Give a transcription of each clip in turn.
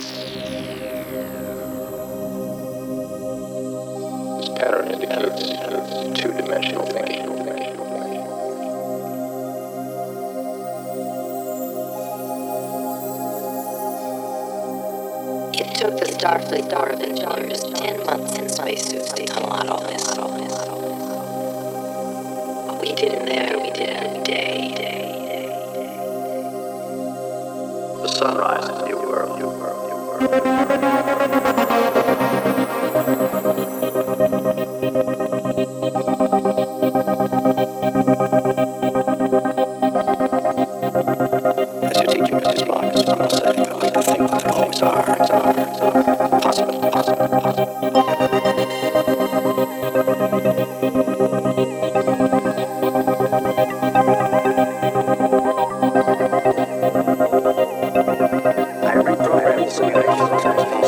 This pattern indicates two-dimensional thinking. It took the Starfleet Dark Engineers 10 months in spacesuits to tunnel out all this. What we did in there, we did in a day. The sunrise of New World. As your teacher, Mrs. Spock, is from say, I think that always are possible. I reprogrammed the simulation to test these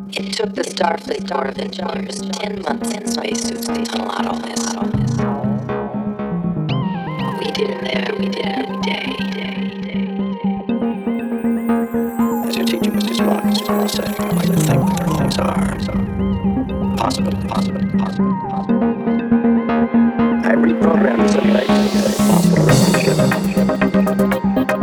It took the Starfleet Corps of Engineers 10 months in spacesuits to tunnel out all this. We did it there, we did it every day. As you're teaching Mr. Spock, I want to say, I like to think that there always are. Possibility. I reprogrammed the simulation to a possible relationship.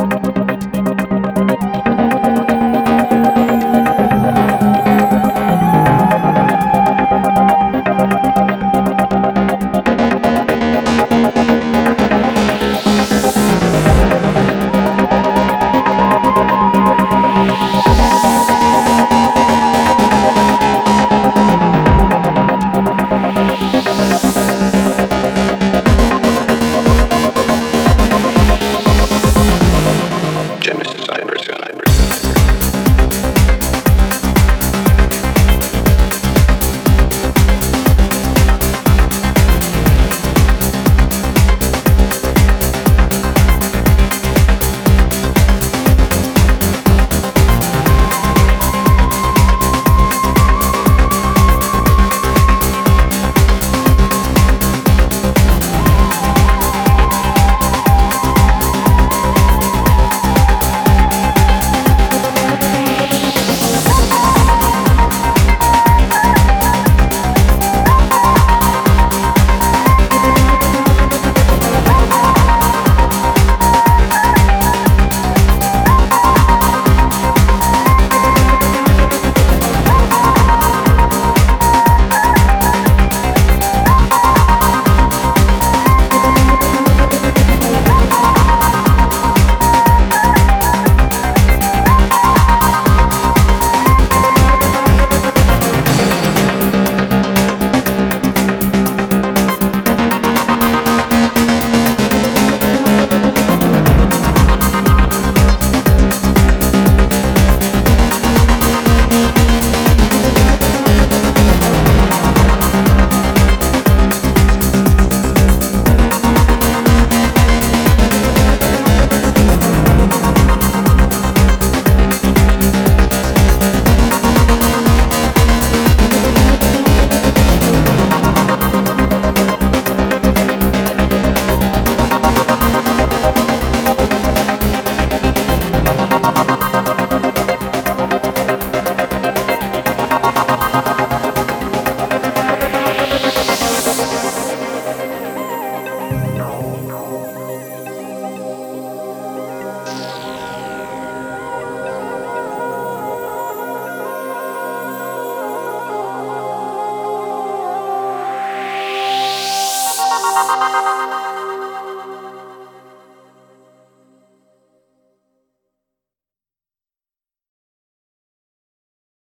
Genesis Iverson.